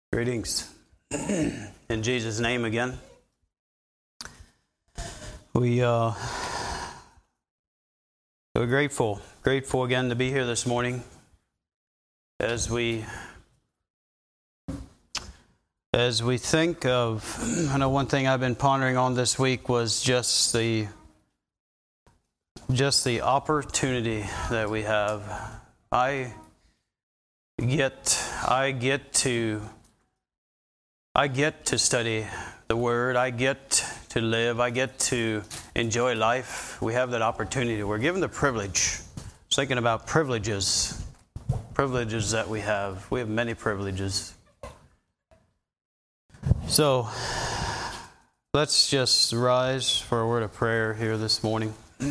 Greetings. In Jesus' name again. We're grateful again to be here this morning as we think of, I know one thing I've been pondering on this week was just the opportunity that we have. I get to study the Word. I get to live. I get to enjoy life. We have that opportunity. We're given the privilege. I was thinking about privileges that we have. We have many privileges. So, let's just rise for a word of prayer here this morning.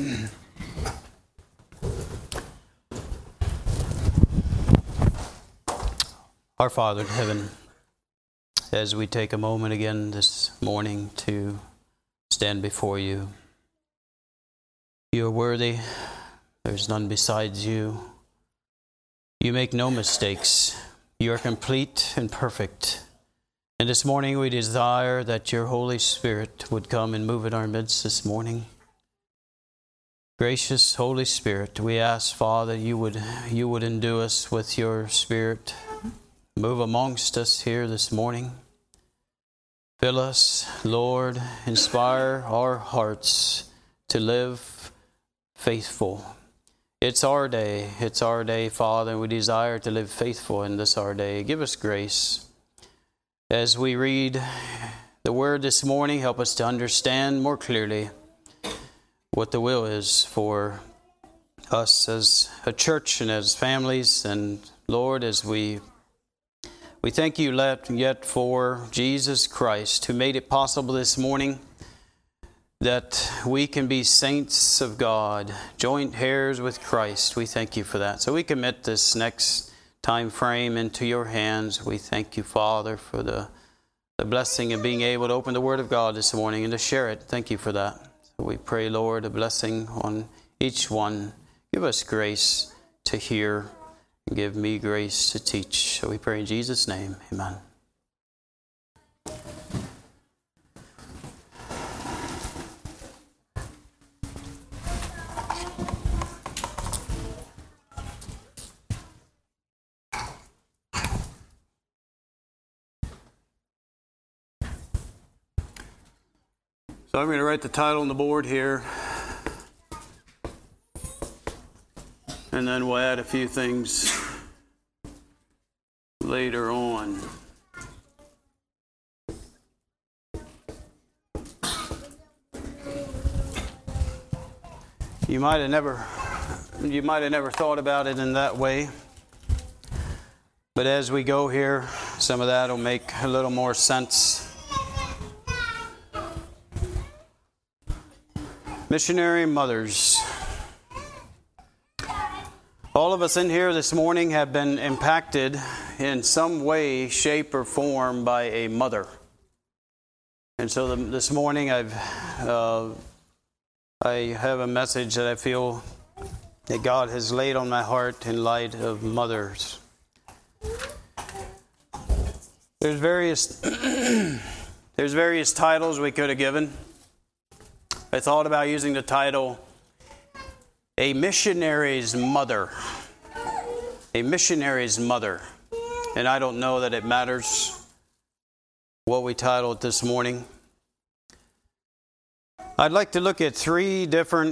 Our Father in heaven, as we take a moment again this morning to stand before you, you are worthy. There's none besides you. You make no mistakes. You are complete and perfect. And this morning we desire that your Holy Spirit would come and move in our midst this morning. Gracious Holy Spirit, we ask, Father, you would endue us with your Spirit. Move amongst us here this morning. Fill us, Lord. Inspire our hearts to live faithful. It's our day, Father, and we desire to live faithful in this our day. Give us grace. As we read the Word this morning, help us to understand more clearly what the will is for us as a church and as families. And Lord, as we thank you yet for Jesus Christ, who made it possible this morning that we can be saints of God, joint heirs with Christ. We thank you for that. So we commit this next time frame into your hands. We thank you, Father, for the blessing of being able to open the Word of God this morning and to share it. Thank you for that. So we pray, Lord, a blessing on each one. Give us grace to hear. Give me grace to teach. So we pray in Jesus' name. Amen. So I'm going to write the title on the board here. And then we'll add a few things later on. You might have never thought about it in that way. But as we go here, some of that will make a little more sense. Missionary mothers. All of us in here this morning have been impacted in some way, shape, or form by a mother. And so this morning I have a message that I feel that God has laid on my heart in light of mothers. There's various titles we could have given. I thought about using the title, A Missionary's Mother. A Missionary's Mother. And I don't know that it matters what we titled this morning. I'd like to look at we're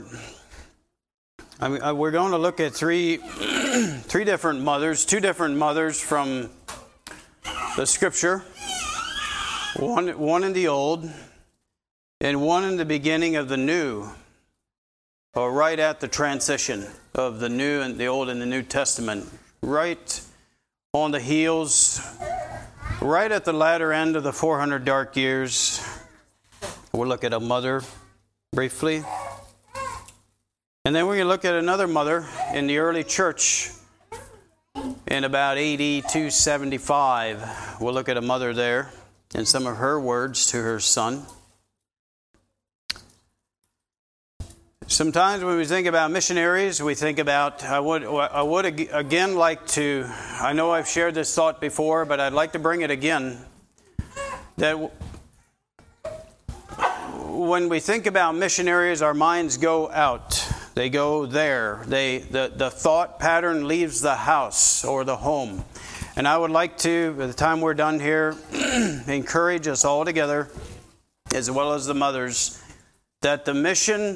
going to look at three different mothers, two different mothers from the Scripture. One in the Old and one in the beginning of the New. Or right at the transition of the New and the Old and the New Testament. Right on the heels, right at the latter end of the 400 dark years. We'll look at a mother briefly. And then we're going to look at another mother in the early church in about AD 275. We'll look at a mother there and some of her words to her son. Sometimes when we think about missionaries, we think about, I would again like to, I know I've shared this thought before, but I'd like to bring it again, that when we think about missionaries, our minds go out. They go there. The thought pattern leaves the house or the home. And I would like to, by the time we're done here, encourage us all together, as well as the mothers, that the mission,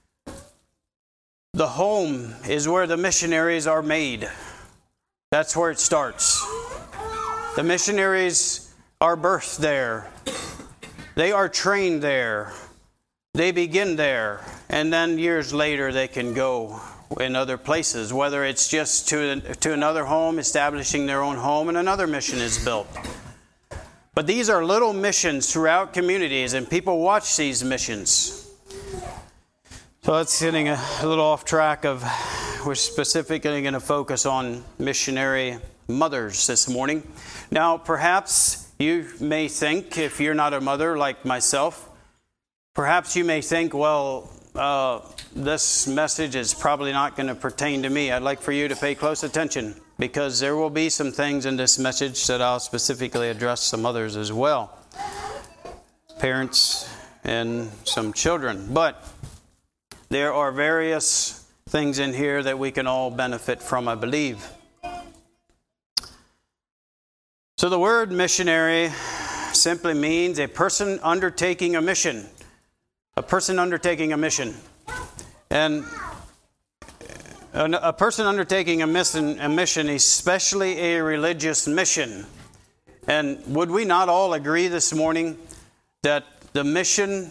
the home is where the missionaries are made. That's where it starts. The missionaries are birthed there. They are trained there. They begin there. And then years later they can go in other places, whether it's just to another home, establishing their own home, and another mission is built. But these are little missions throughout communities, and people watch these missions. So that's getting a little off track of, we're specifically going to focus on missionary mothers this morning. Now, perhaps you may think, if you're not a mother like myself, perhaps you may think, well, this message is probably not going to pertain to me. I'd like for you to pay close attention, because there will be some things in this message that I'll specifically address some others as well. Parents and some children. But there are various things in here that we can all benefit from, I believe. So the word missionary simply means a person undertaking a mission. A person undertaking a mission. And a person undertaking a mission, especially a religious mission. And would we not all agree this morning that the mission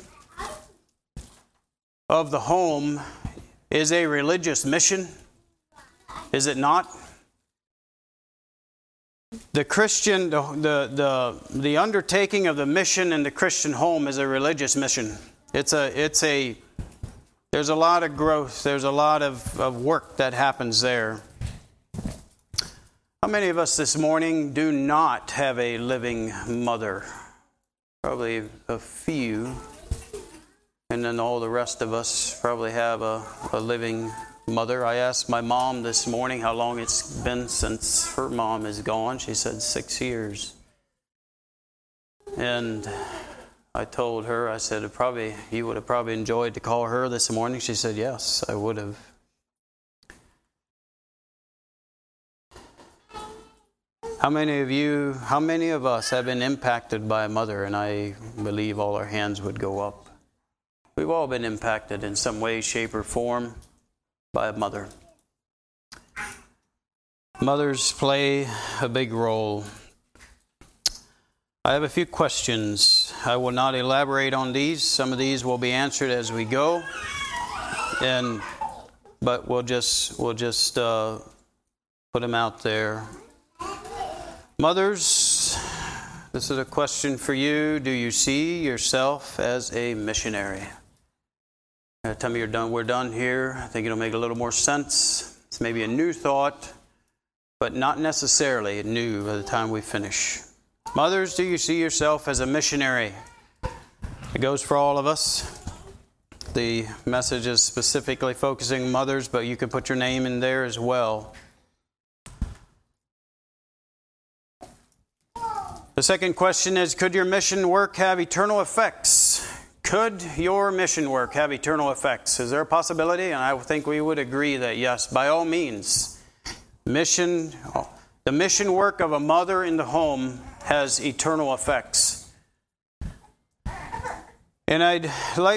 of the home is a religious mission? Is it not? The Christian, the undertaking of the mission in the Christian home is a religious mission. There's a lot of growth. There's a lot of work that happens there. How many of us this morning do not have a living mother? Probably a few. And then all the rest of us probably have a living mother. I asked my mom this morning how long it's been since her mom is gone. She said 6 years. And I told her, I said, you would have probably enjoyed to call her this morning. She said, yes, I would have. How many of us have been impacted by a mother? And I believe all our hands would go up. We've all been impacted in some way, shape, or form by a mother. Mothers play a big role. I have a few questions. I will not elaborate on these. Some of these will be answered as we go, but we'll just put them out there. Mothers, this is a question for you. Do you see yourself as a missionary? By the time we're done here, I think it'll make a little more sense. It's maybe a new thought, but not necessarily new by the time we finish. Mothers, do you see yourself as a missionary? It goes for all of us. The message is specifically focusing mothers, but you can put your name in there as well. The second question is, could your mission work have eternal effects? Could your mission work have eternal effects? Is there a possibility? And I think we would agree that yes, by all means. The mission work of a mother in the home has eternal effects. And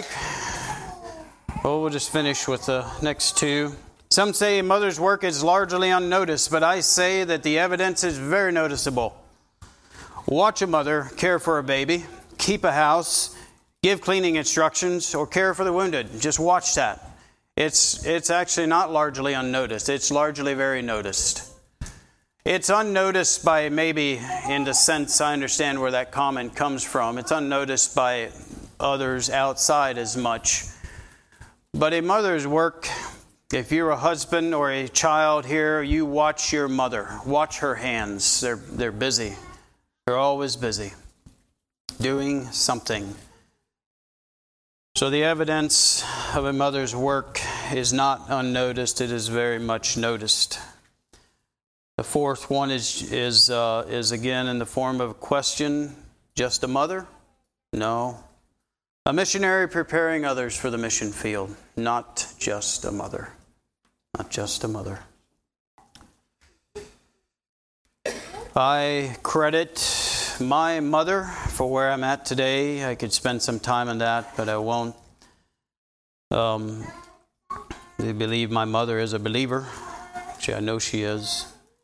we'll just finish with the next two. Some say a mother's work is largely unnoticed, but I say that the evidence is very noticeable. Watch a mother care for a baby, keep a house, give cleaning instructions, or care for the wounded. Just watch that. It's actually not largely unnoticed. It's largely very noticed. It's unnoticed by maybe, in the sense I understand where that comment comes from. It's unnoticed by others outside as much. But a mother's work, if you're a husband or a child here, you watch your mother. Watch her hands. They're busy. They're always busy doing something. So the evidence of a mother's work is not unnoticed, it is very much noticed. The fourth one is again in the form of a question. Just a mother? No. A missionary preparing others for the mission field. Not just a mother. Not just a mother. I credit my mother for where I'm at today. I could spend some time on that, but I won't. I believe my mother is a believer. Actually, I know she is.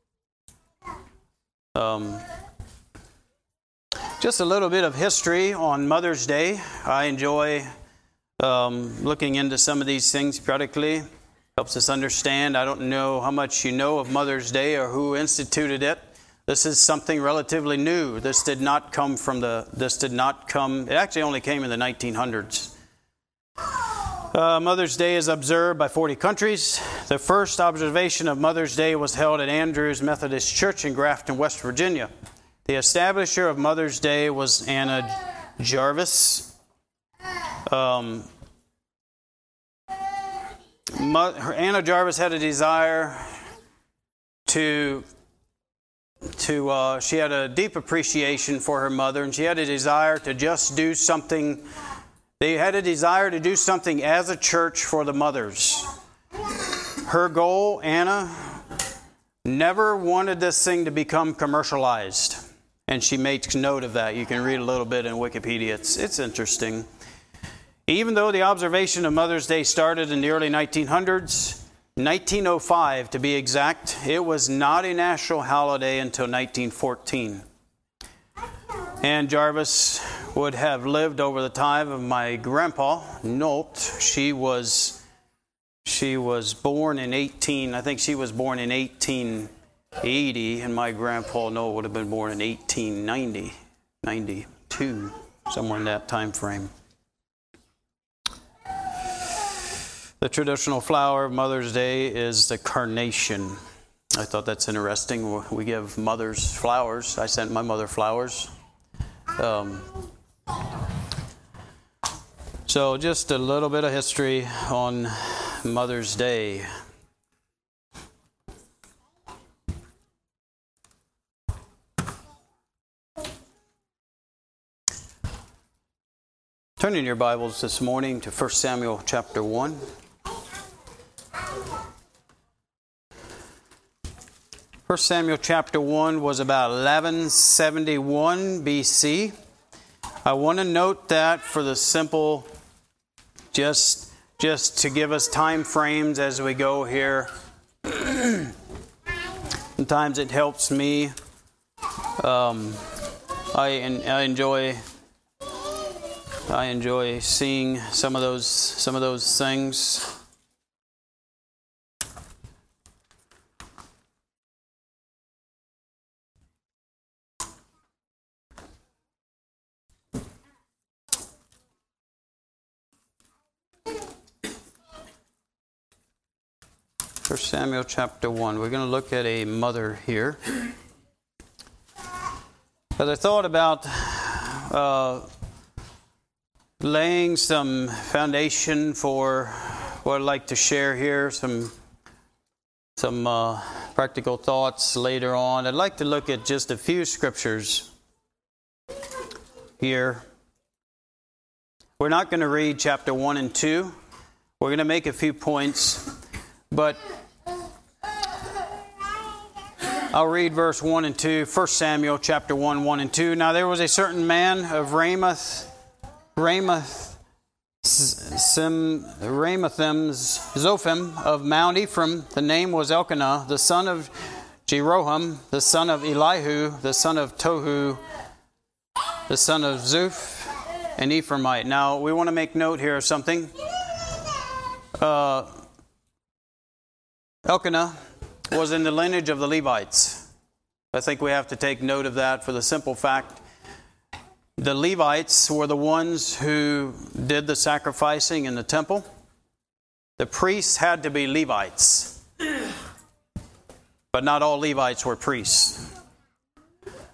Just a little bit of history on Mother's Day. I enjoy looking into some of these things periodically. Helps us understand. I don't know how much you know of Mother's Day or who instituted it. This is something relatively new. It actually only came in the 1900s. Mother's Day is observed by 40 countries. The first observation of Mother's Day was held at Andrews Methodist Church in Grafton, West Virginia. The establisher of Mother's Day was Anna Jarvis. Anna Jarvis had a desire she had a deep appreciation for her mother, and she had a desire to just do something. They had a desire to do something as a church for the mothers. Her goal, Anna, never wanted this thing to become commercialized. And she makes note of that. You can read a little bit in Wikipedia. It's interesting. Even though the observation of Mother's Day started in the early 1900s, 1905 to be exact, it was not a national holiday until 1914. Ann Jarvis would have lived over the time of my grandpa, Nolt. She was born in 1880, and my grandpa Nolt would have been born in 1890, 92, somewhere in that time frame. The traditional flower of Mother's Day is the carnation. I thought that's interesting. We give mothers flowers. I sent my mother flowers. So just a little bit of history on Mother's Day. Turn in your Bibles this morning to 1 Samuel chapter 1. 1 Samuel chapter 1 was about 1171 BC. I want to note that for the simple, just to give us time frames as we go here. Sometimes it helps me. I enjoy seeing some of those things. First Samuel chapter 1. We're going to look at a mother here. As I thought about laying some foundation for what I'd like to share here, some practical thoughts later on, I'd like to look at just a few scriptures here. We're not going to read chapter 1 and 2. We're going to make a few points, but I'll read verse 1 and 2, 1 Samuel chapter 1, 1 and 2. Now there was a certain man of Ramathim's Zophim of Mount Ephraim. The name was Elkanah, the son of Jeroham, the son of Elihu, the son of Tohu, the son of Zuph, an Ephraimite. Now we want to make note here of something. Elkanah was in the lineage of the Levites. I think we have to take note of that for the simple fact the Levites were the ones who did the sacrificing in the temple. The priests had to be Levites, but not all Levites were priests.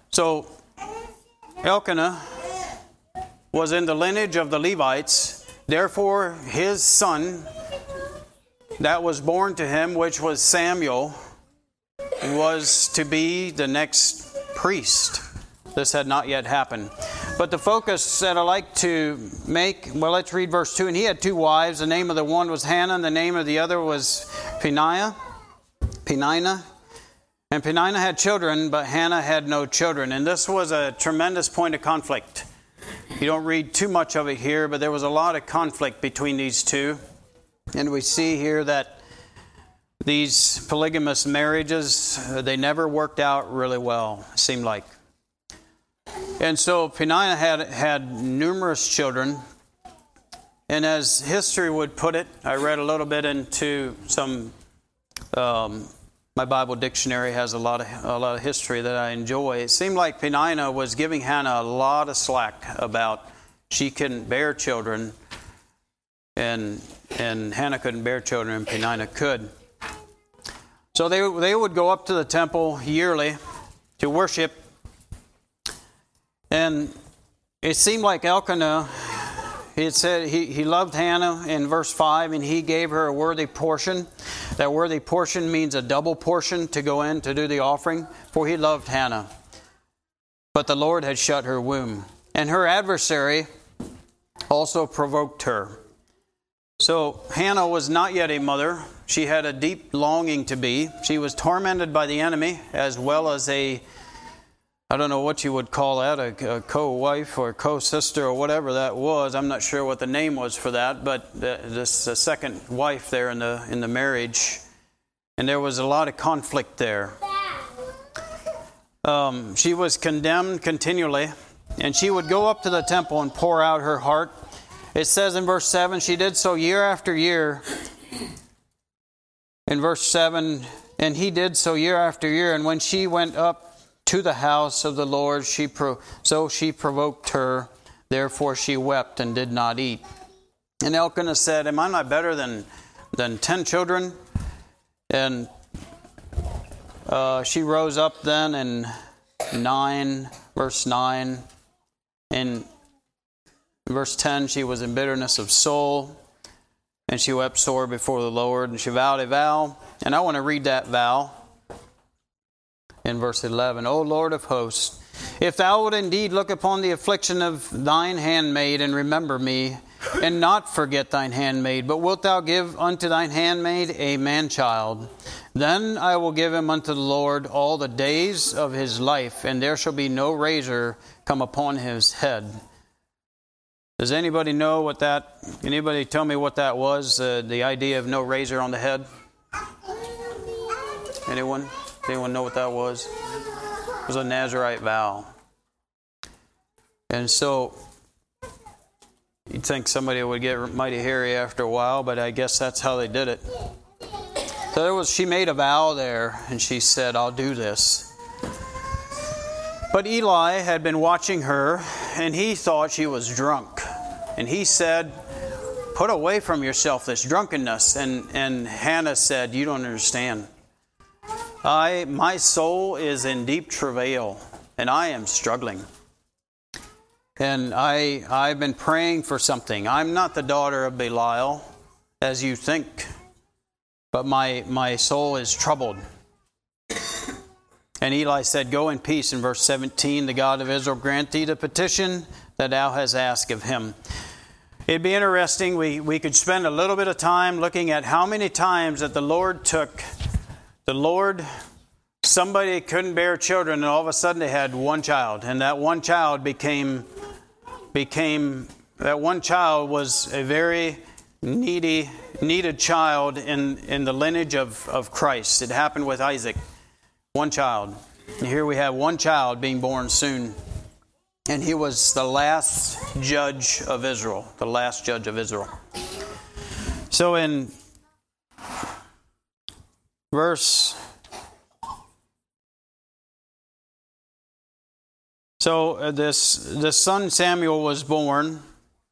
So Elkanah was in the lineage of the Levites, Therefore, his son that was born to him, which was Samuel, was to be the next priest. This had not yet happened. But the focus that I like to make, well, let's read verse 2. And he had 2 wives. The name of the one was Hannah, and the name of the other was Peninnah. And Peninnah had children, but Hannah had no children. And this was a tremendous point of conflict. You don't read too much of it here, but there was a lot of conflict between these two. And we see here that these polygamous marriages, they never worked out really well, it seemed like. And so Peninnah had numerous children. And as history would put it, I read a little bit into some, my Bible dictionary has a lot of history that I enjoy. It seemed like Peninnah was giving Hannah a lot of slack about she couldn't bear children, and Hannah couldn't bear children, and Peninnah could. So they would go up to the temple yearly to worship, and it seemed like Elkanah, it said he loved Hannah in verse 5, and he gave her a worthy portion. That worthy portion means a double portion to go in to do the offering, for he loved Hannah. But the Lord had shut her womb, and her adversary also provoked her. So Hannah was not yet a mother. She had a deep longing to be. She was tormented by the enemy, as well as I don't know what you would call that, a co-wife or co-sister or whatever that was. I'm not sure what the name was for that, but this second wife there in the marriage, and there was a lot of conflict there. She was condemned continually, and she would go up to the temple and pour out her heart. It says in verse 7, she did so year after year. In verse 7, and he did so year after year, and when she went up to the house of the Lord, she provoked her, therefore she wept and did not eat. And Elkanah said, am I not better than 10 children? And she rose up then in verse 9. In verse 10, she was in bitterness of soul, and she wept sore before the Lord, and she vowed a vow. And I want to read that vow. In verse 11, O Lord of hosts, if thou wilt indeed look upon the affliction of thine handmaid, and remember me, and not forget thine handmaid, but wilt thou give unto thine handmaid a man-child, then I will give him unto the Lord all the days of his life, and there shall be no razor come upon his head. Does anybody know what that, anybody tell me what that was, the idea of no razor on the head? Anyone? Anyone know what that was? It was a Nazirite vow. And so, you'd think somebody would get mighty hairy after a while, but I guess that's how they did it. So she made a vow there, and she said, I'll do this. But Eli had been watching her, and he thought she was drunk. And he said, put away from yourself this drunkenness. And Hannah said, you don't understand. My soul is in deep travail, and I am struggling. And I've been praying for something. I'm not the daughter of Belial, as you think, but my soul is troubled. And Eli said, go in peace. In verse 17, the God of Israel grant thee the petition that thou hast asked of him. It'd be interesting. We could spend a little bit of time looking at how many times that the Lord took... somebody couldn't bear children, and all of a sudden they had one child, and that one child that one child was a very needed child in the lineage of Christ. It happened with Isaac, one child. And here we have one child being born soon, and he was the last judge of Israel, So in verse... So this son Samuel was born.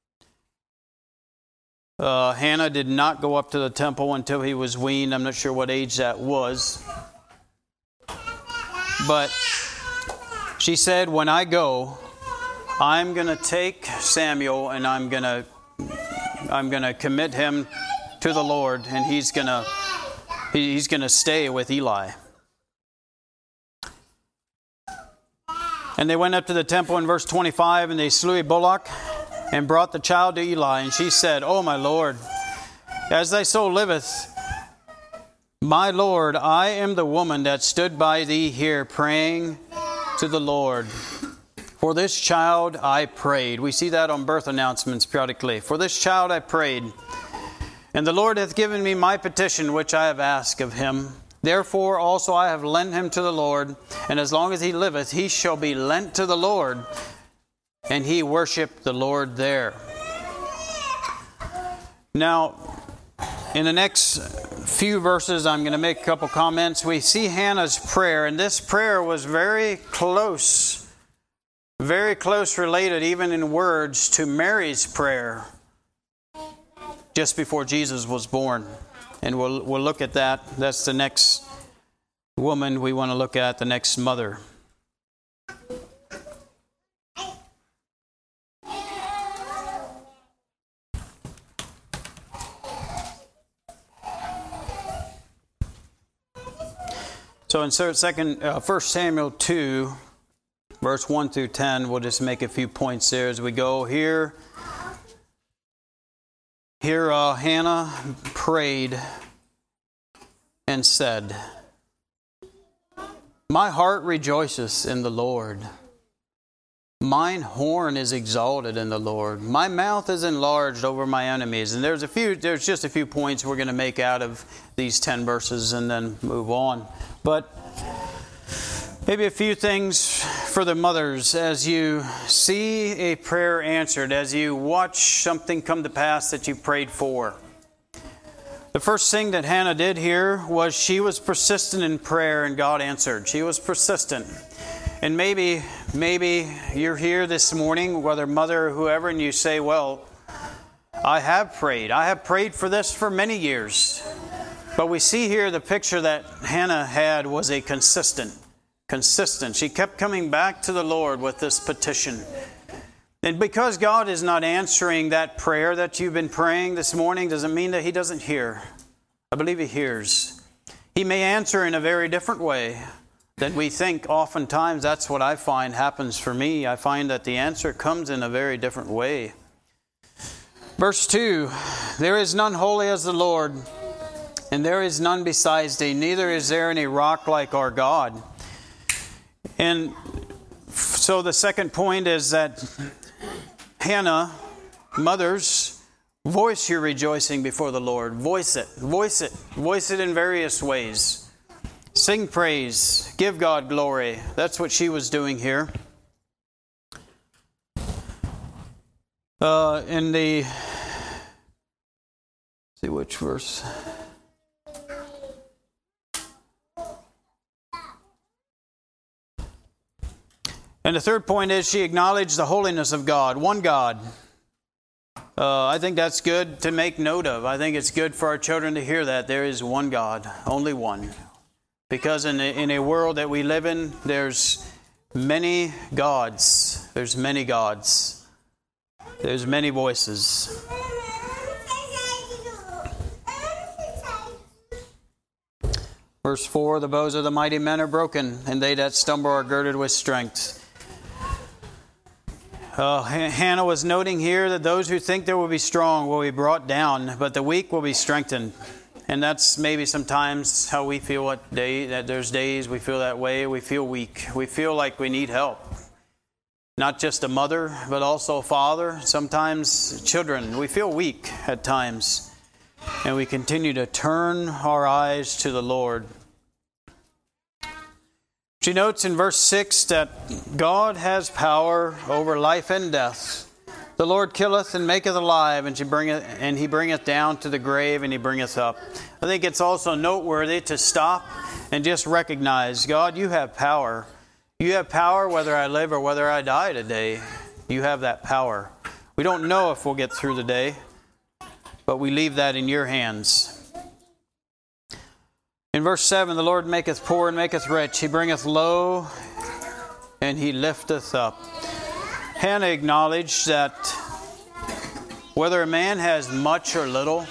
Hannah did not go up to the temple until he was weaned. I'm not sure what age that was. But she said, when I go, I'm going to take Samuel and I'm going to I'm going to commit him to the Lord, and he's going to stay with Eli. And they went up to the temple in verse 25, and they slew a bullock and brought the child to Eli. And she said, "O my Lord, as thy soul liveth, my Lord, I am the woman that stood by thee here praying to the Lord. For this child I prayed." We see that on birth announcements periodically. "For this child I prayed, and the Lord hath given me my petition which I have asked of him. Therefore also I have lent him to the Lord, and as long as he liveth, he shall be lent to the Lord." And he worshiped the Lord there. Now, in the next few verses, I'm going to make a couple comments. We see Hannah's prayer, and this prayer was very close related, even in words, to Mary's prayer just before Jesus was born. And we'll look at that. That's the next woman we want to look at, the next mother. So in 1 Samuel 2, verse 1 through 10, we'll just make a few points there as we go. Here Hannah prayed and said, "My heart rejoiceth in the Lord. Mine horn is exalted in the Lord. My mouth is enlarged over my enemies." And there's just a few points we're going to make out of these 10 verses and then move on. But maybe a few things for the mothers as you see a prayer answered, as you watch something come to pass that you prayed for. The first thing that Hannah did here was she was persistent in prayer, and God answered. She was persistent. And maybe you're here this morning, whether mother or whoever, and you say, "Well, I have prayed. I have prayed for this for many years." But we see here the picture that Hannah had was a consistent. She kept coming back to the Lord with this petition. And because God is not answering that prayer that you've been praying this morning, doesn't mean that He doesn't hear. I believe He hears. He may answer in a very different way than we think. Oftentimes, that's what I find happens for me. I find that the answer comes in a very different way. Verse 2, "There is none holy as the Lord, and there is none besides thee, neither is there any rock like our God." And so the second point is that Hannah, mothers, voice your rejoicing before the Lord. Voice it. Voice it in various ways. Sing praise. Give God glory. That's what she was doing here. See which verse. And the third point is she acknowledged the holiness of God, one God. I think that's good to make note of. I think it's good for our children to hear that there is one God, only one. Because in a world that we live in, there's many gods. There's many gods. There's many voices. Verse 4, "The bows of the mighty men are broken, and they that stumble are girded with strength." Hannah was noting here that those who think they will be strong will be brought down, but the weak will be strengthened. And that's maybe sometimes how we feel that there's days we feel that way. We feel weak. We feel like we need help. Not just a mother, but also a father. Sometimes children. We feel weak at times. And we continue to turn our eyes to the Lord. She notes in verse 6 that God has power over life and death. "The Lord killeth and maketh alive, and He bringeth down to the grave, and He bringeth up." I think it's also noteworthy to stop and just recognize, God, you have power. You have power whether I live or whether I die today. You have that power. We don't know if we'll get through the day, but we leave that in your hands. In verse 7, "The Lord maketh poor and maketh rich. He bringeth low and He lifteth up." Hannah acknowledged that Whether a man has much or little,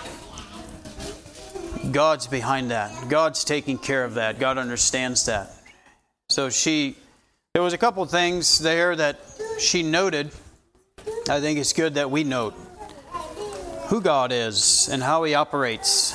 God's behind that. God's taking care of that. God understands that. So there was a couple of things there that she noted. I think it's good that we note who God is and how He operates.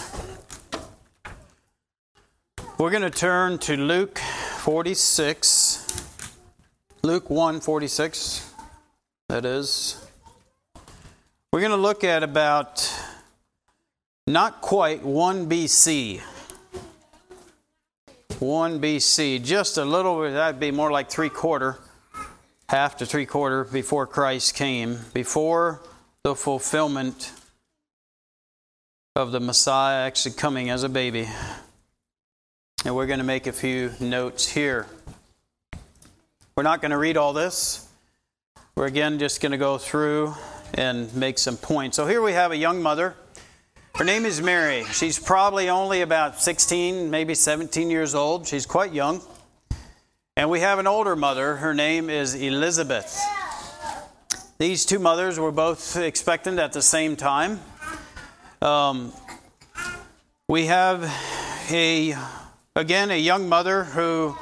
We're going to turn to Luke 46. Luke 1:46, that is. We're going to look at about not quite 1 BC. 1 BC, just a little, that'd be more like half to three-quarter before Christ came, before the fulfillment of the Messiah actually coming as a baby. And we're going to make a few notes here. We're not going to read all this. We're again just going to go through and make some points. So here we have a young mother. Her name is Mary. She's probably only about 16, maybe 17 years old. She's quite young. And we have an older mother. Her name is Elizabeth. These two mothers were both expectant at the same time. We have a young mother who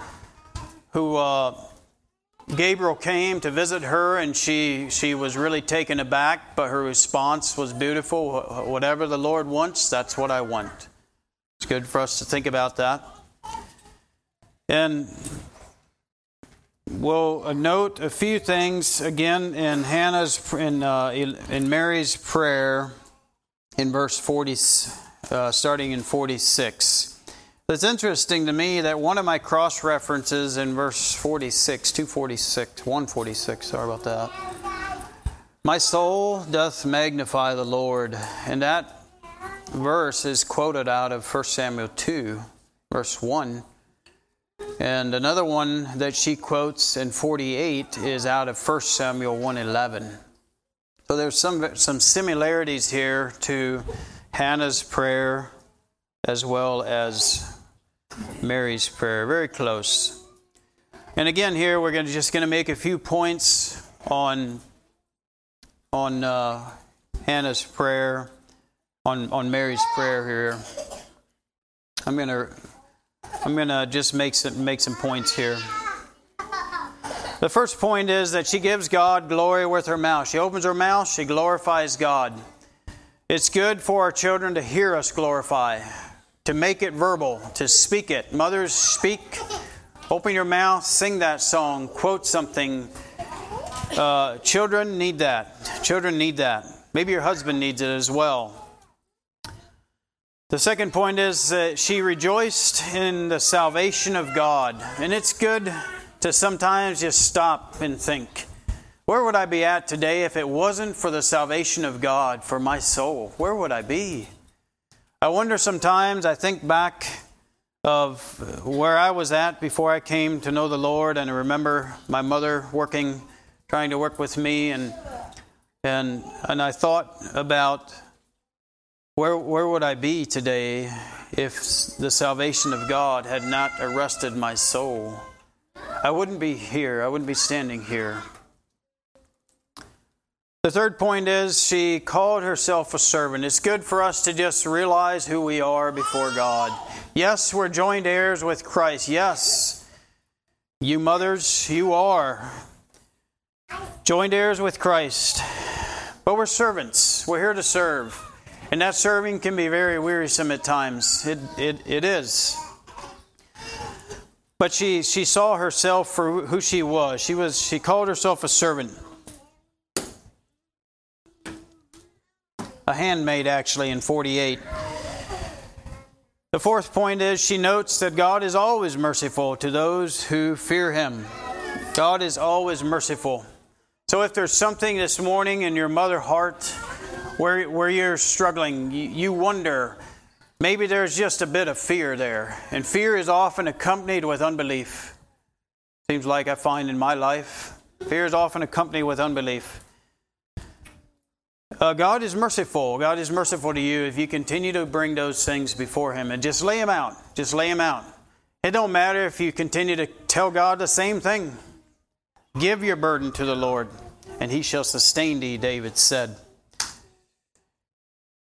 Gabriel came to visit her, and she was really taken aback, but her response was beautiful. Whatever the Lord wants, that's what I want. It's good for us to think about that. And we'll note a few things again in in Mary's prayer in verse 40, starting in 46. It's interesting to me that one of my cross references in verse 146, sorry about that. My soul doth magnify the Lord. And that verse is quoted out of 1 Samuel 2, verse 1. And another one that she quotes in 48 is out of 1 Samuel 1:11. So there's some similarities here to Hannah's prayer as well as Mary's prayer. Very close. And again here we're just going to make a few points on Hannah's prayer, on Mary's prayer here. I'm gonna just make some points here. The first point is that she gives God glory with her mouth. She opens her mouth, she glorifies God. It's good for our children to hear us glorify, to make it verbal, to speak it. Mothers, speak. Open your mouth, sing that song, quote something. Children need that. Children need that. Maybe your husband needs it as well. The second point is that she rejoiced in the salvation of God. And it's good to sometimes just stop and think, where would I be at today if it wasn't for the salvation of God for my soul? Where would I be? I wonder sometimes, I think back of where I was at before I came to know the Lord, and I remember my mother trying to work with me, and I thought about where would I be today if the salvation of God had not arrested my soul. I wouldn't be here. I wouldn't be standing here. The third point is she called herself a servant. It's good for us to just realize who we are before God. Yes, we're joint heirs with Christ. Yes, you mothers, you are joint heirs with Christ. But we're servants. We're here to serve. And that serving can be very wearisome at times. It is. But she saw herself for who she was. She called herself a servant. A handmaid, actually, in 48. The fourth point is she notes that God is always merciful to those who fear Him. God is always merciful. So if there's something this morning in your mother heart where you're struggling, you wonder, maybe there's just a bit of fear there. And fear is often accompanied with unbelief. Seems like I find in my life, fear is often accompanied with unbelief. God is merciful. God is merciful to you if you continue to bring those things before Him and just lay them out. Just lay them out. It don't matter if you continue to tell God the same thing. Give your burden to the Lord, and He shall sustain thee, David said.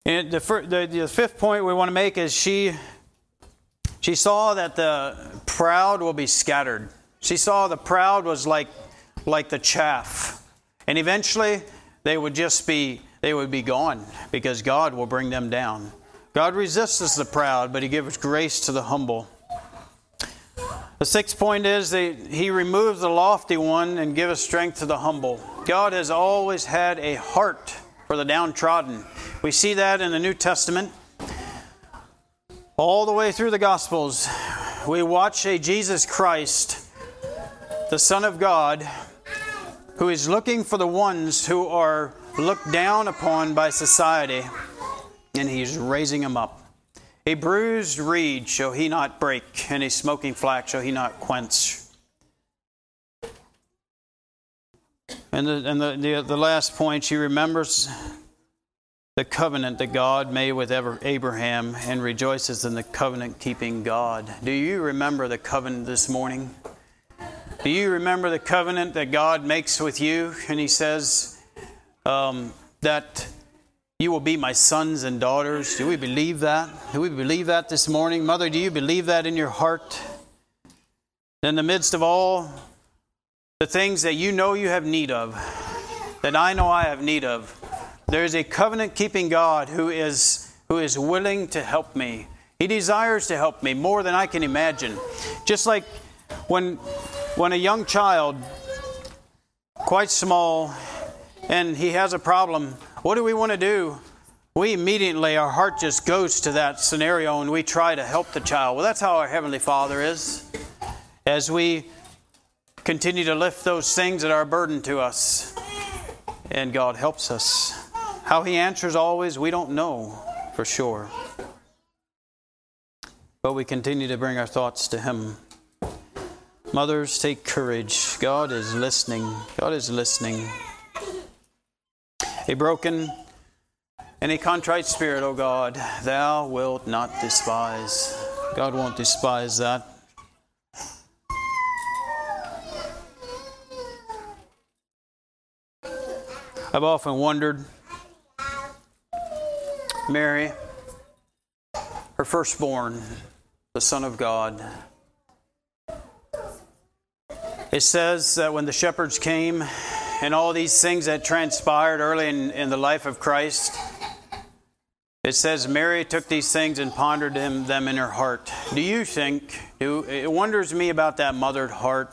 And the fifth point we want to make is she saw that the proud will be scattered. She saw the proud was like the chaff. And eventually they would be gone because God will bring them down. God resists the proud, but He gives grace to the humble. The sixth point is that He removes the lofty one and gives strength to the humble. God has always had a heart for the downtrodden. We see that in the New Testament. All the way through the Gospels, we watch a Jesus Christ, the Son of God, who is looking for the ones who are looked down upon by society, and He's raising them up. A bruised reed shall He not break, and a smoking flax shall He not quench. And the last point, she remembers the covenant that God made with Abraham and rejoices in the covenant-keeping God. Do you remember the covenant this morning? Do you remember the covenant that God makes with you? And He says that you will be my sons and daughters. Do we believe that? Do we believe that this morning? Mother, do you believe that in your heart? In the midst of all the things that you know you have need of, that I know I have need of, there is a covenant-keeping God who is willing to help me. He desires to help me more than I can imagine. Just like when a young child, quite small, and he has a problem, what do we want to do? We immediately, our heart just goes to that scenario and we try to help the child. Well, that's how our Heavenly Father is. As we continue to lift those things that are a burden to us, and God helps us. How He answers always, we don't know for sure. But we continue to bring our thoughts to Him. Mothers, take courage. God is listening. God is listening. A broken and a contrite spirit, O God, Thou wilt not despise. God won't despise that. I've often wondered, Mary, her firstborn, the Son of God. It says that when the shepherds came and all these things that transpired early in the life of Christ, it says Mary took these things and pondered them in her heart. Do you think, it wonders me about that mothered heart,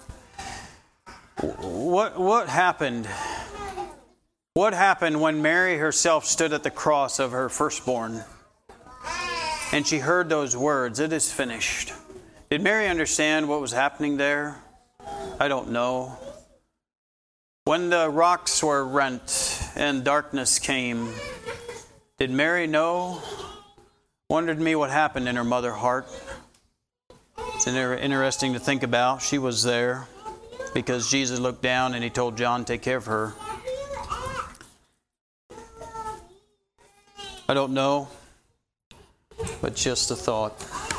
what happened? What happened when Mary herself stood at the cross of her firstborn and she heard those words, "It is finished"? Did Mary understand what was happening there? I don't know. When the rocks were rent and darkness came, did Mary know? Wondered me what happened in her mother heart. It's interesting to think about. She was there because Jesus looked down and He told John, take care of her. I don't know, but just a thought.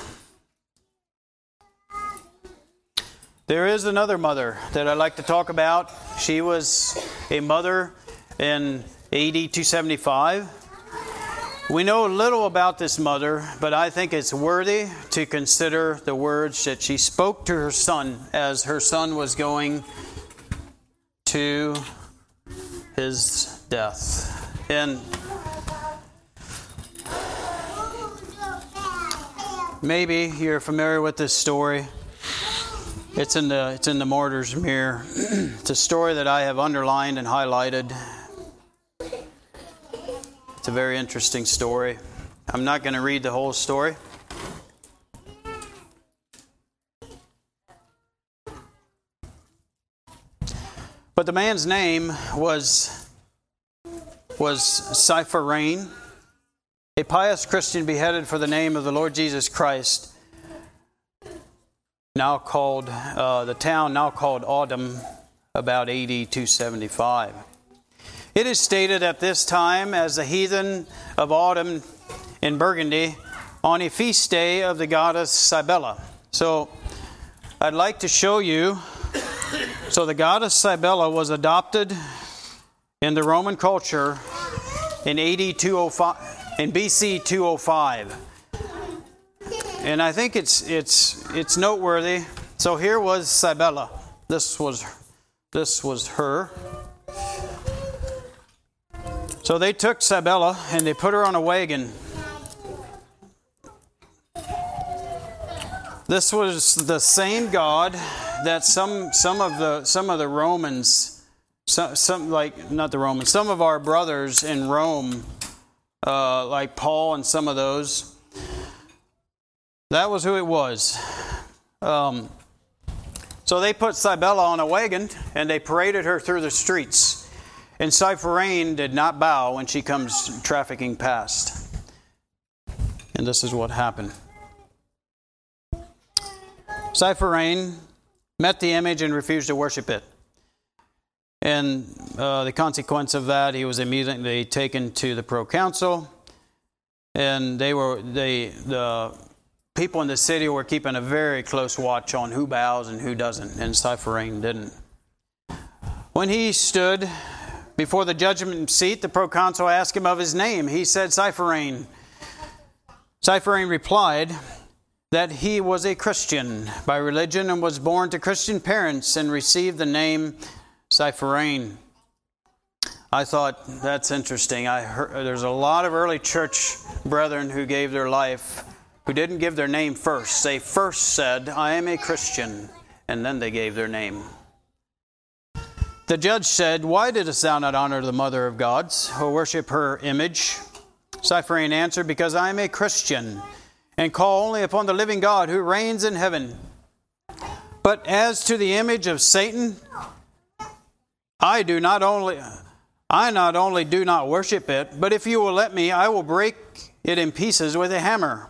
There is another mother that I'd like to talk about. She was a mother in AD 275. We know little about this mother, but I think it's worthy to consider the words that she spoke to her son as her son was going to his death. And maybe you're familiar with this story. It's in the Martyr's Mirror. It's a story that I have underlined and highlighted. It's a very interesting story. I'm not going to read the whole story. But the man's name was Cypherain, a pious Christian beheaded for the name of the Lord Jesus Christ. Now called the town now called Audum, about AD 275. It is stated at this time as the heathen of Audum in Burgundy on a feast day of the goddess Cybele. So I'd like to show you. So the goddess Cybele was adopted in the Roman culture in AD 205. in BC 205. And I think it's noteworthy. So here was Cybele. This was her. So they took Cybele and they put her on a wagon. This was the same God that some of the Romans, some of our brothers in Rome, like Paul and some of those. That was who it was. So they put Cybele on a wagon and they paraded her through the streets. And Cyphorine did not bow when she comes trafficking past. And this is what happened. Cyphorine met the image and refused to worship it. And the consequence of that, he was immediately taken to the proconsul. And the people in the city were keeping a very close watch on who bows and who doesn't. And Cyphorine didn't. When he stood before the judgment seat, the proconsul asked him of his name. He said, Cyphorine. Cyphorine replied that he was a Christian by religion and was born to Christian parents and received the name Cyphorine. I thought, that's interesting. I heard there's a lot of early church brethren who gave their life, who didn't give their name first. They first said, I am a Christian, and then they gave their name. The judge said, why didst thou not honor the mother of gods, or worship her image? Cyphorine answered, because I am a Christian, and call only upon the living God who reigns in heaven. But as to the image of Satan, I not only do not worship it, but if you will let me, I will break it in pieces with a hammer.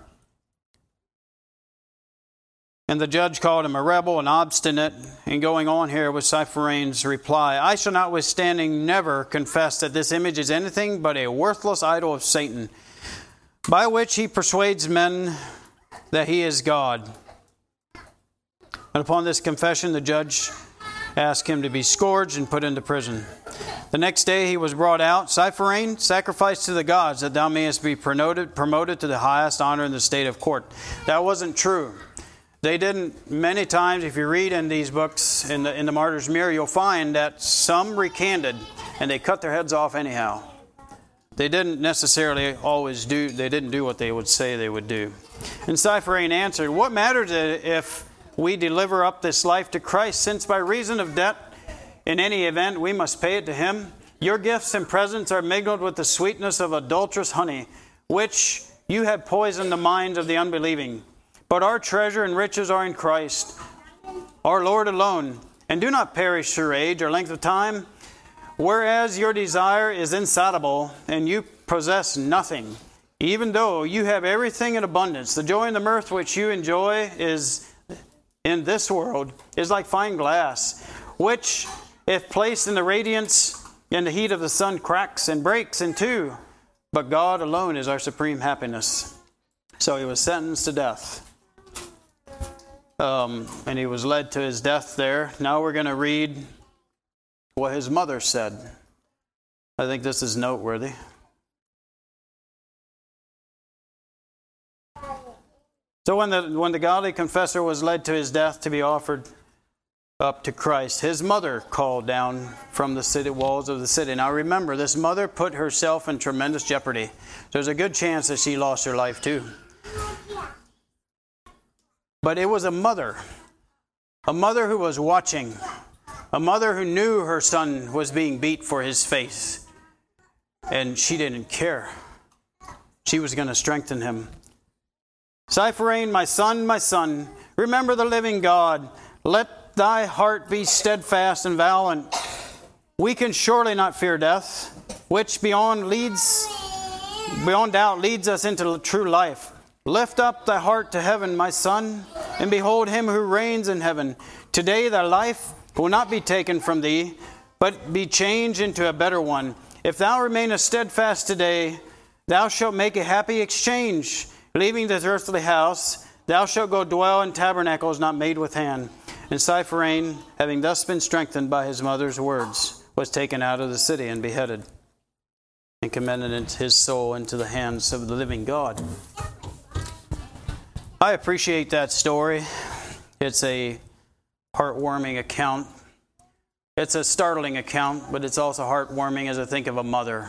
And the judge called him a rebel and obstinate. And going on here with Cyphorine's reply, I shall notwithstanding never confess that this image is anything but a worthless idol of Satan, by which he persuades men that he is God. And upon this confession, the judge asked him to be scourged and put into prison. The next day he was brought out. Cyphorine, sacrifice to the gods that thou mayest be promoted to the highest honor in the state of court. That wasn't true. They didn't, many times, if you read in these books, in the Martyr's Mirror, you'll find that some recanted and they cut their heads off anyhow. They didn't necessarily always they didn't do what they would say they would do. And Cyphorine answered, what matters it if we deliver up this life to Christ, since by reason of debt, in any event, we must pay it to him? Your gifts and presents are mingled with the sweetness of adulterous honey, which you have poisoned the minds of the unbelieving. But our treasure and riches are in Christ, our Lord alone. And do not perish through age or length of time, whereas your desire is insatiable, and you possess nothing, even though you have everything in abundance. The joy and the mirth which you enjoy is in this world is like fine glass, which, if placed in the radiance and the heat of the sun, cracks and breaks in two. But God alone is our supreme happiness. So he was sentenced to death. And he was led to his death there. Now we're going to read what his mother said. I think this is noteworthy. So when the godly confessor was led to his death to be offered up to Christ, his mother called down from the city walls of the city. Now remember, this mother put herself in tremendous jeopardy. There's a good chance that she lost her life too. But it was a mother who was watching, a mother who knew her son was being beat for his faith, and she didn't care. She was going to strengthen him. Cyphorine, my son, remember the living God. Let thy heart be steadfast and valiant. We can surely not fear death, which beyond doubt leads us into true life. Lift up thy heart to heaven, my son, and behold him who reigns in heaven. Today thy life will not be taken from thee, but be changed into a better one. If thou remainest steadfast today, thou shalt make a happy exchange. Leaving this earthly house, thou shalt go dwell in tabernacles not made with hand. And Cyphorine, having thus been strengthened by his mother's words, was taken out of the city and beheaded. and commended his soul into the hands of the living God. I appreciate that story. It's a heartwarming account. It's a startling account, but it's also heartwarming as I think of a mother.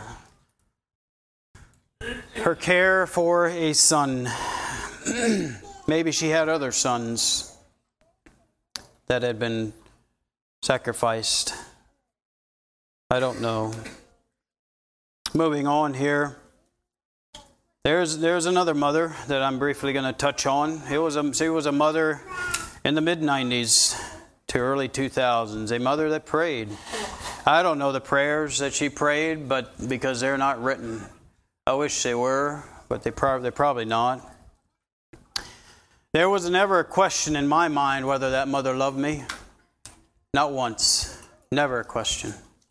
Her care for a son. Maybe she had other sons that had been sacrificed. I don't know. Moving on here. There's another mother that I'm briefly going to touch on. She was a mother in the mid-90s to early 2000s. A mother that prayed. I don't know the prayers that she prayed, but because they're not written. I wish they were, but they're probably not. There was never a question in my mind whether that mother loved me. Not once. Never a question.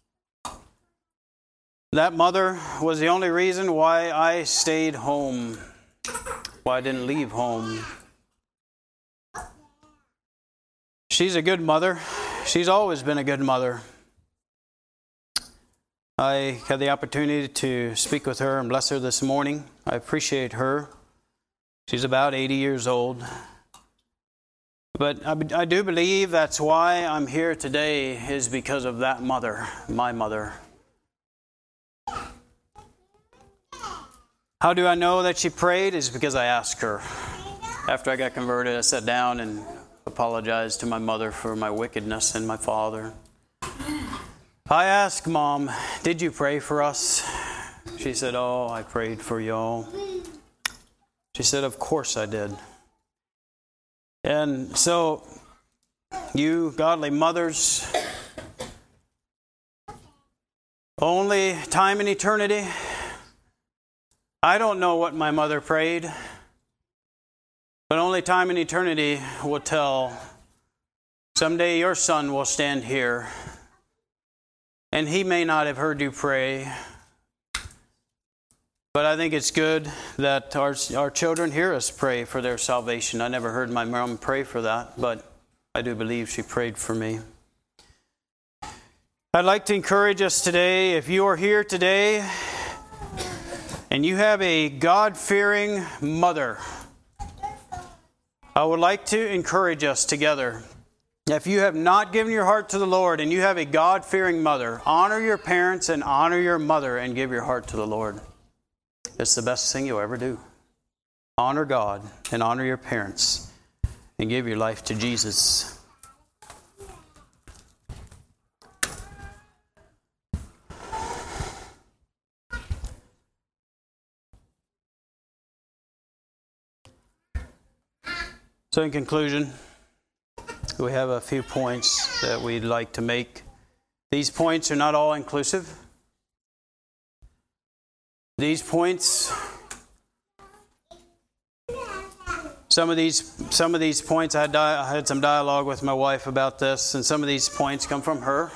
That mother was the only reason why I stayed home, why I didn't leave home. She's a good mother. She's always been a good mother. I had the opportunity to speak with her and bless her this morning. I appreciate her. She's about 80 years old. But I do believe that's why I'm here today is because of that mother, my mother. How do I know that she prayed? Is because I asked her. After I got converted, I sat down and apologized to my mother for my wickedness and my father. I asked Mom, did you pray for us? She said, oh, I prayed for y'all. She said, of course I did. And so, you godly mothers, only time in eternity. I don't know what my mother prayed, but only time in eternity will tell. Someday your son will stand here, and he may not have heard you pray, but I think it's good that our children hear us pray for their salvation. I never heard my mom pray for that, but I do believe she prayed for me. I'd like to encourage us today, if you are here today and you have a God-fearing mother, I would like to encourage us together. If you have not given your heart to the Lord and you have a God-fearing mother, honor your parents and honor your mother and give your heart to the Lord. It's the best thing you'll ever do. Honor God and honor your parents and give your life to Jesus. So in conclusion, we have a few points that we'd like to make. These points are not all inclusive. These points, some of these points, I had some dialogue with my wife about this, and some of these points come from her.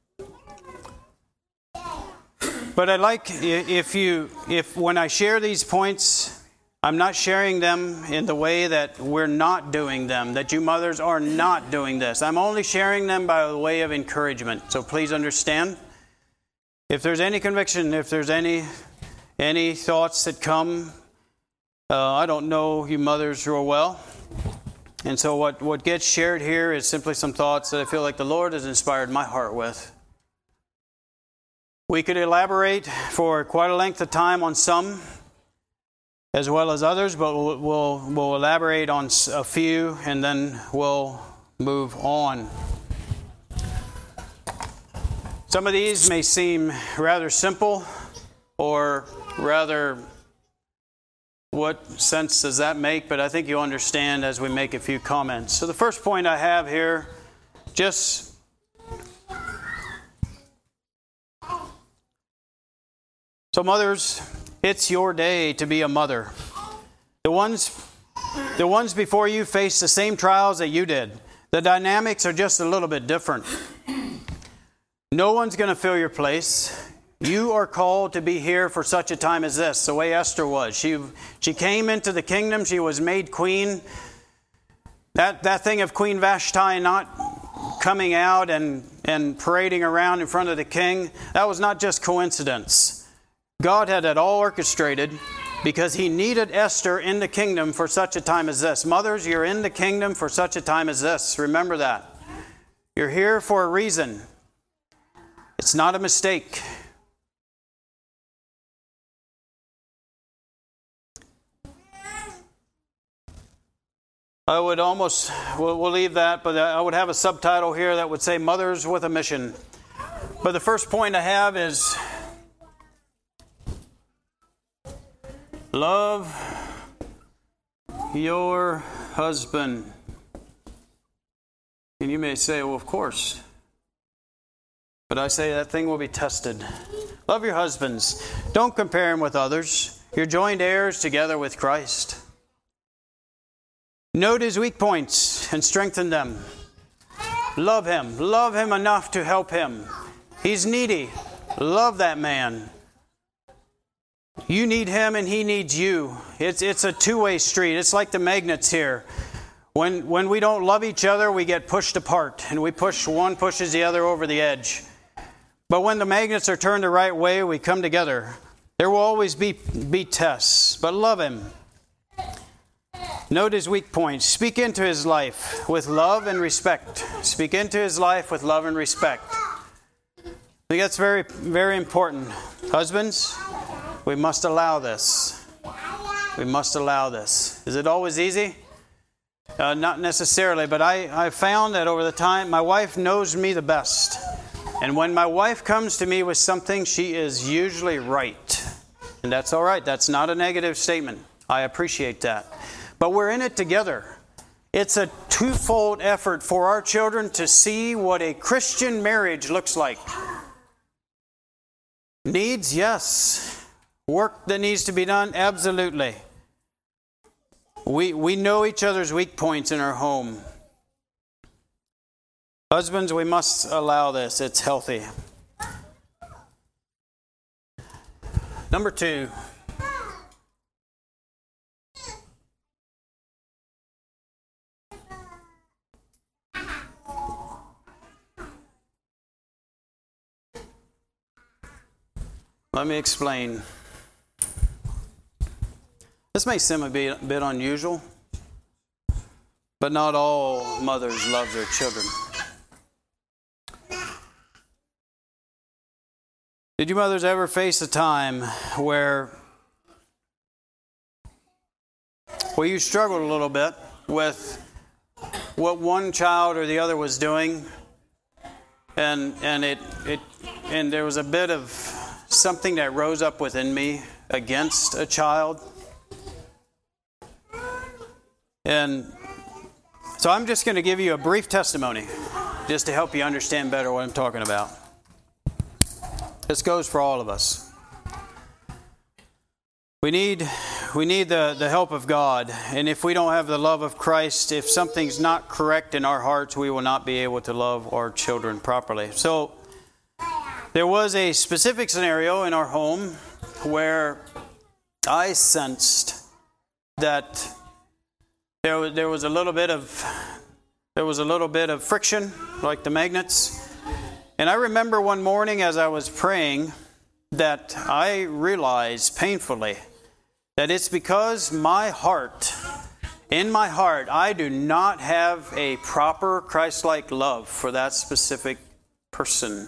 But I'd like, if when I share these points, I'm not sharing them in the way that we're not doing them, that you mothers are not doing this. I'm only sharing them by the way of encouragement. So please understand. If there's any conviction, if there's any thoughts that come, I don't know you mothers real well. And so what gets shared here is simply some thoughts that I feel like the Lord has inspired my heart with. We could elaborate for quite a length of time on some, as well as others, but we'll elaborate on a few and then we'll move on. Some of these may seem rather simple, or rather, what sense does that make? But I think you'll understand as we make a few comments. So the first point I have here, so mothers, it's your day to be a mother. The ones before you faced the same trials that you did. The dynamics are just a little bit different. No one's going to fill your place. You are called to be here for such a time as this, the way Esther was. She came into the kingdom. She was made queen. That thing of Queen Vashti not coming out and parading around in front of the king, that was not just coincidence. God had it all orchestrated because He needed Esther in the kingdom for such a time as this. Mothers, you're in the kingdom for such a time as this. Remember that. You're here for a reason. It's not a mistake. I would almost, we'll leave that, but I would have a subtitle here that would say Mothers with a Mission. But the first point I have is love your husband. And you may say, well, of course. But I say that thing will be tested. Love your husbands. Don't compare him with others. You're joined heirs together with Christ. Note his weak points and strengthen them. Love him. Love him enough to help him. He's needy. Love that man. You need him and he needs you. It's a two-way street. It's like the magnets here. When we don't love each other, we get pushed apart. And one pushes the other over the edge. But when the magnets are turned the right way, we come together. There will always be tests. But love him. Note his weak points. Speak into his life with love and respect. Speak into his life with love and respect. I think that's very, very important. Husbands, we must allow this. We must allow this. Is it always easy? Not necessarily, but I found that over the time, my wife knows me the best. And when my wife comes to me with something, she is usually right. And that's all right. That's not a negative statement. I appreciate that. But we're in it together. It's a twofold effort for our children to see what a Christian marriage looks like. Needs, yes. Work that needs to be done, absolutely. We know each other's weak points in our home. Husbands, we must allow this. It's healthy. Number 2. Let me explain. This may seem a bit unusual, but not all mothers love their children. Did you mothers ever face a time where you struggled a little bit with what one child or the other was doing, and there was a bit of something that rose up within me against a child? And so I'm just going to give you a brief testimony just to help you understand better what I'm talking about. This goes for all of us. We need the help of God. And if we don't have the love of Christ, if something's not correct in our hearts, we will not be able to love our children properly. So there was a specific scenario in our home where I sensed that there was a little bit of friction, like the magnets. And I remember one morning as I was praying that I realized painfully that it's because in my heart, I do not have a proper Christ-like love for that specific person.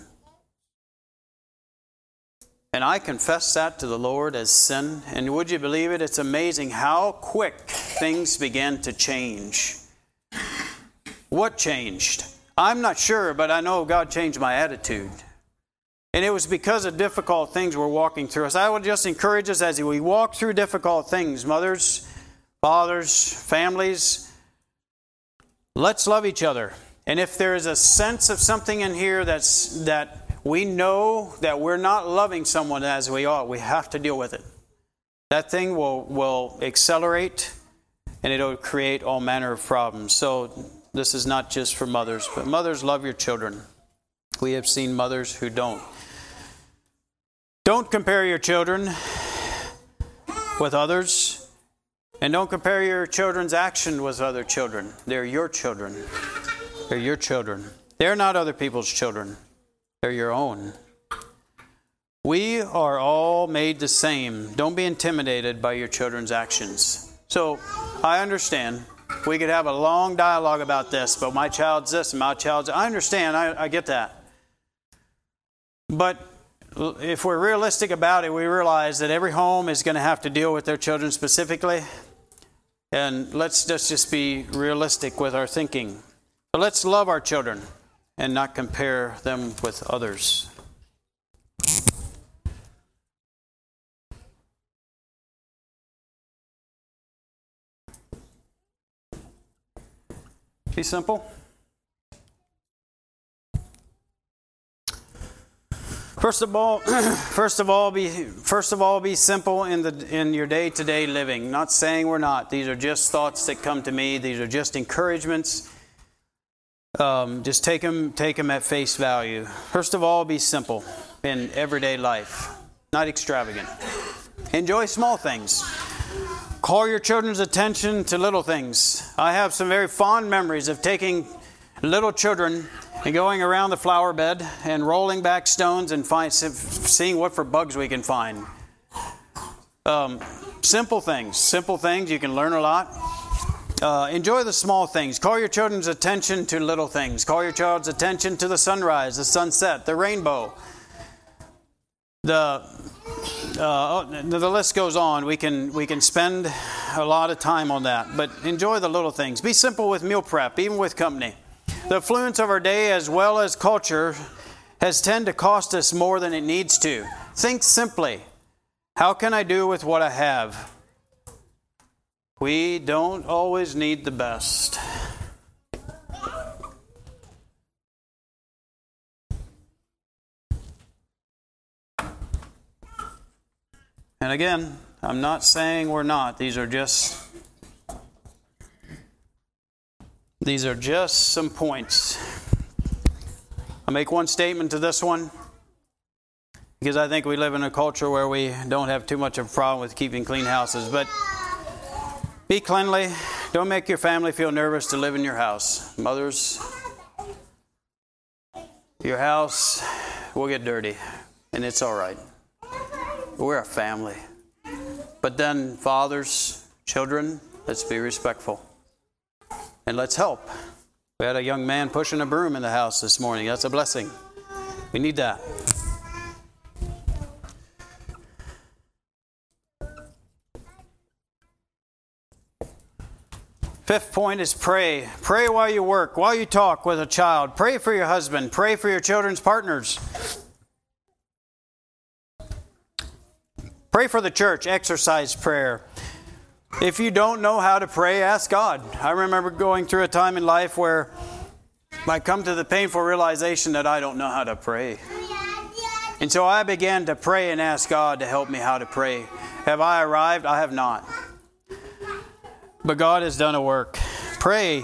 And I confessed that to the Lord as sin. And would you believe it? It's amazing how quick things began to change. What changed? I'm not sure, but I know God changed my attitude. And it was because of difficult things we're walking through. So I would just encourage us as we walk through difficult things, mothers, fathers, families, let's love each other. And if there is a sense of something in here that we know that we're not loving someone as we ought, we have to deal with it. That thing will accelerate, and it'll create all manner of problems. So this is not just for mothers, but mothers, love your children. We have seen mothers who don't. Don't compare your children with others, and don't compare your children's action with other children. They're your children. They're your children. They're not other people's children. They're your own. We are all made the same. Don't be intimidated by your children's actions. So, I understand. We could have a long dialogue about this, but my child's this and my child's... I understand. I get that. But if we're realistic about it, we realize that every home is going to have to deal with their children specifically. And let's just be realistic with our thinking. But let's love our children and not compare them with others. Be simple. First of all, be simple in your day-to-day living. Not saying we're not. These are just thoughts that come to me. These are just encouragements. Just take them at face value. First of all, be simple in everyday life, not extravagant. Enjoy small things. Call your children's attention to little things. I have some very fond memories of taking little children and going around the flower bed and rolling back stones and seeing what for bugs we can find. Simple things. You can learn a lot. Enjoy the small things. Call your children's attention to little things. Call your child's attention to the sunrise, the sunset, the rainbow. The list goes on. We can spend a lot of time on that, but enjoy the little things. Be simple with meal prep, even with company. The affluence of our day, as well as culture, has tended to cost us more than it needs to. Think simply. How can I do with what I have? We don't always need the best. And again, I'm not saying we're not. These are just some points. I'll make one statement to this one, because I think we live in a culture where we don't have too much of a problem with keeping clean houses. But be cleanly. Don't make your family feel nervous to live in your house. Mothers, your house will get dirty, and it's all right. We're a family. But then fathers, children, let's be respectful. And let's help. We had a young man pushing a broom in the house this morning. That's a blessing. We need that. Fifth point is pray. Pray while you work, while you talk with a child. Pray for your husband. Pray for your children's partners. Pray for the church. Exercise prayer. If you don't know how to pray, ask God. I remember going through a time in life where I come to the painful realization that I don't know how to pray. And so I began to pray and ask God to help me how to pray. Have I arrived? I have not. But God has done a work. Pray.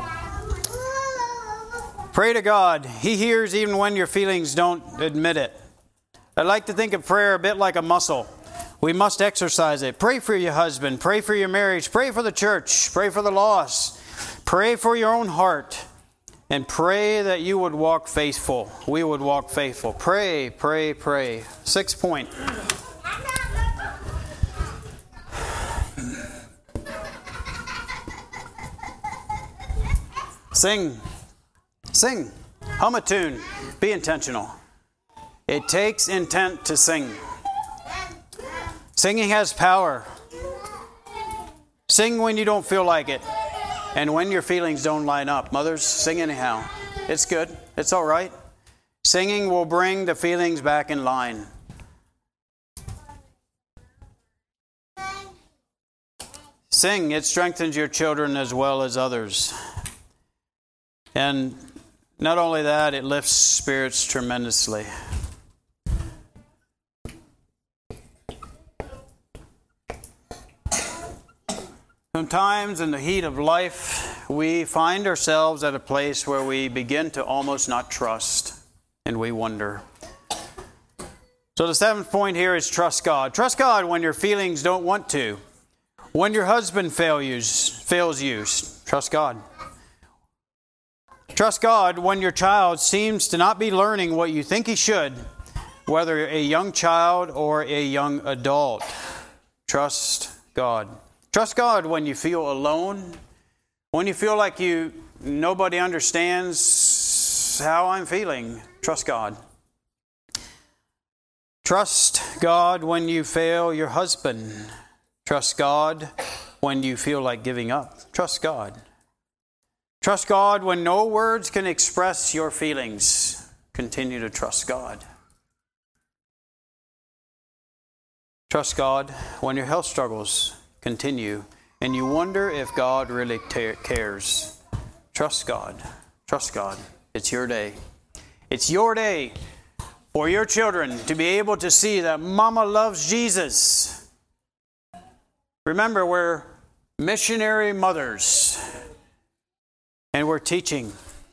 Pray to God. He hears even when your feelings don't admit it. I like to think of prayer a bit like a muscle. We must exercise it. Pray for your husband. Pray for your marriage. Pray for the church. Pray for the lost. Pray for your own heart. And pray that you would walk faithful. We would walk faithful. Pray, pray, pray. 6th point. Sing. Sing. Hum a tune. Be intentional. It takes intent to sing. Singing has power. Sing when you don't feel like it. And when your feelings don't line up. Mothers, sing anyhow. It's good. It's all right. Singing will bring the feelings back in line. Sing. It strengthens your children as well as others. And not only that, it lifts spirits tremendously. Sometimes in the heat of life, we find ourselves at a place where we begin to almost not trust, and we wonder. So the 7th point here is trust God. Trust God when your feelings don't want to. When your husband fails you, trust God. Trust God when your child seems to not be learning what you think he should. whether a young child or a young adult. Trust God. Trust God when you feel alone, when you feel like nobody understands how I'm feeling. Trust God. Trust God when you fail your husband. Trust God when you feel like giving up. Trust God. Trust God when no words can express your feelings. Continue to trust God. Trust God when your health struggles continue and you wonder if God really cares. Trust God. Trust God. It's your day. It's your day for your children to be able to see that Mama loves Jesus. Remember, we're missionary mothers, and we're teaching.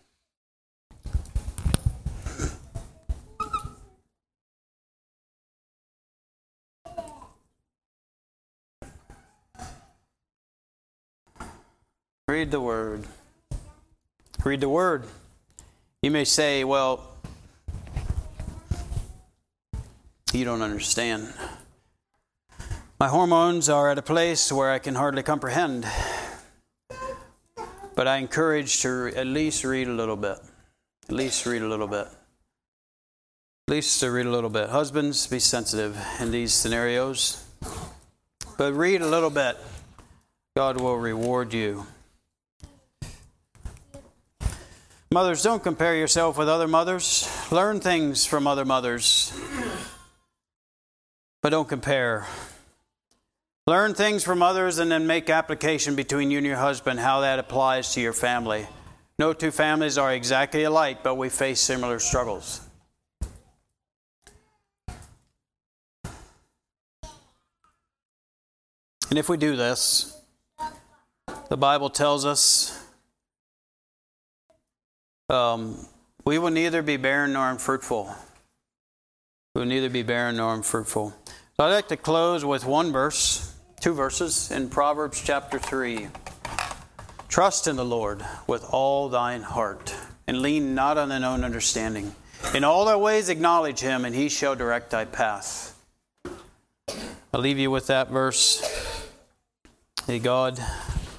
Read the Word. Read the Word. You may say, well, you don't understand. My hormones are at a place where I can hardly comprehend. But I encourage to at least read a little bit. At least read a little bit. At least to read a little bit. Husbands, be sensitive in these scenarios. But read a little bit. God will reward you. Mothers, don't compare yourself with other mothers. Learn things from other mothers. But don't compare. Learn things from others and then make application between you and your husband, how that applies to your family. No two families are exactly alike, but we face similar struggles. And if we do this, the Bible tells us we will neither be barren nor unfruitful. We will neither be barren nor unfruitful. So I'd like to close with two verses in Proverbs chapter 3. Trust in the Lord with all thine heart, and lean not on thine own understanding. In all thy ways acknowledge him, and he shall direct thy path. I'll leave you with that verse. May God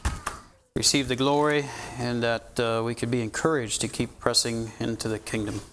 receive the glory, and that we could be encouraged to keep pressing into the kingdom.